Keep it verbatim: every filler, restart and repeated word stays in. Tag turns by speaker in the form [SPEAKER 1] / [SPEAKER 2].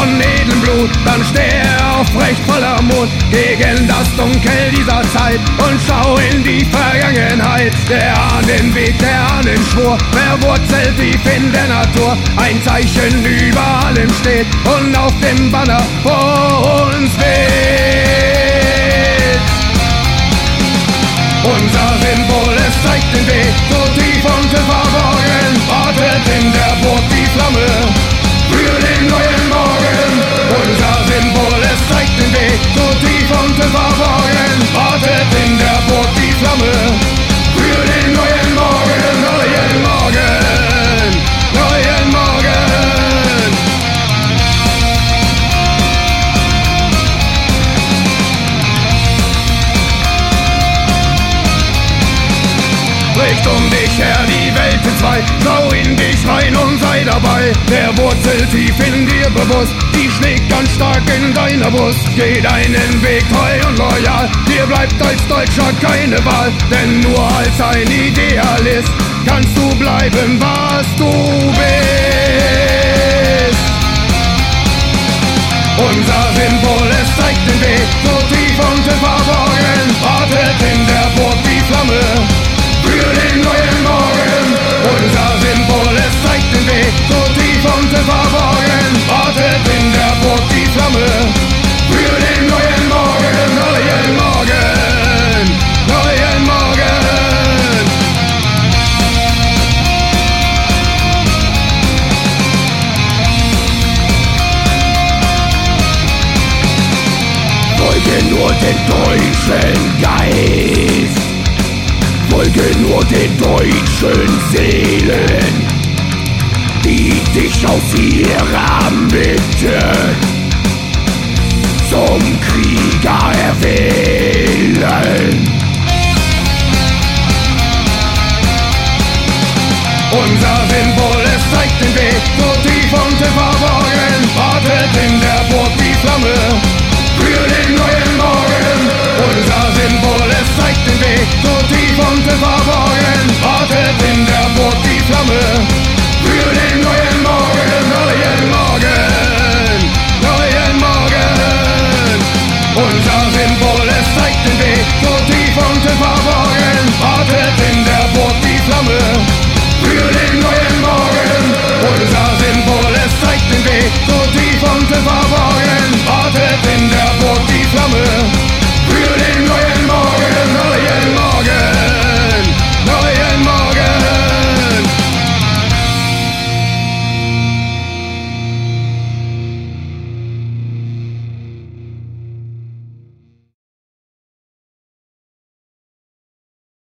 [SPEAKER 1] von edlem Blut, dann steh aufrecht voller Mut gegen das Dunkel dieser Zeit und schau in die Vergangenheit. Der Ahnen Weg, der Ahnen Schwur, verwurzelt tief in der Natur. Ein Zeichen über allem steht und auf dem Banner vor uns weht. Unser Symbol, es zeigt den Weg, so tief und verborgen, wartet in der Burg die Flamme für den neuen Morgen. Unser Symbol, es zeigt den Weg, so tief und verborgen, wartet in der Burg die Flamme für den neuen Morgen, neuen Morgen, neuen Morgen. Bricht um dich her die Welt in zwei, schau in dich rein und sei dabei. Der Wurzel tief in dir bewusst, die schlägt ganz stark in deiner Brust. Geh deinen Weg treu und loyal, dir bleibt als Deutscher keine Wahl. Denn nur als ein Idealist kannst du bleiben, was du bist. Unser Symbol, es zeigt den Weg, so tief und verborgen, wartet in der Burg die Flamme für den neuen Morgen. Unser Symbol, es zeigt den Weg, so tief und verborgen, wartet in der Burg die Flamme für den neuen Morgen, neuen Morgen, neuen Morgen. Folge nur den deutschen Geist, folge nur den deutschen Seelen, die dich aus ihrer Mitte zum Krieger erwählen. Unser Symbol, es zeigt den Weg, so tief und verborgen, wartet in der Burg die Flamme für den neuen Morgen. Unser Symbol, es zeigt den Weg, so tief und verborgen,